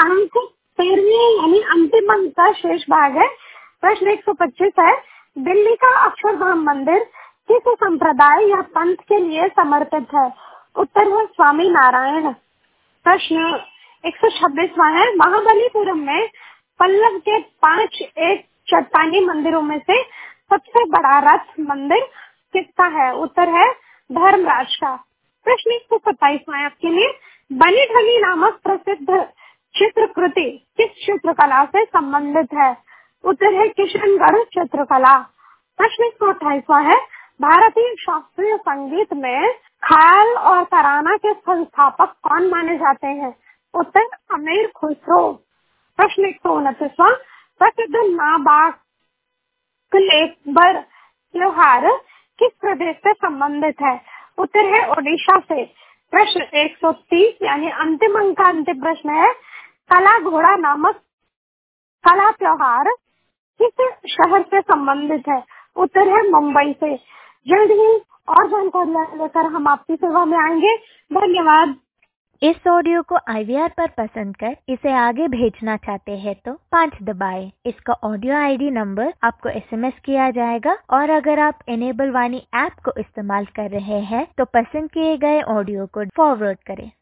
अंक 13 यानी अंतिम अंक का शेष भाग है। प्रश्न 125 है, दिल्ली का अक्षरधाम मंदिर किस संप्रदाय या पंथ के लिए समर्पित है? उत्तर है स्वामी नारायण। प्रश्न 126वां है, महाबलीपुरम में पल्लव के 5 एक चट्टानी मंदिरों में से सबसे बड़ा रथ मंदिर किसका है? उत्तर है धर्मराज का। प्रश्न 127वां है आपके लिए, बनी ठगी नामक प्रसिद्ध चित्रकृति किस चित्रकला से संबंधित है? उत्तर है किशनगढ़ चित्रकला। प्रश्न 128वां है, भारतीय शास्त्रीय संगीत में ख्याल और तराना के संस्थापक कौन माने जाते हैं? उत्तर अमीर खुसरो। प्रश्न 129वां, प्रसिद्ध नाबाक लेबर त्योहार किस प्रदेश से संबंधित है? उत्तर है ओडिशा से। प्रश्न 130 यानी अंतिम अंक का अंतिम प्रश्न है, कला घोड़ा नामक कला त्योहार किस शहर से संबंधित है? उत्तर है मुंबई से। जल्द ही और जानकारी लेकर हम आपकी सेवा में आएंगे। धन्यवाद। इस ऑडियो को IVR पर पसंद कर इसे आगे भेजना चाहते हैं तो 5 दबाएं। इसका ऑडियो ID नंबर आपको SMS किया जाएगा और अगर आप इनेबल वाणी ऐप को इस्तेमाल कर रहे हैं तो पसंद किए गए ऑडियो को फॉरवर्ड करें।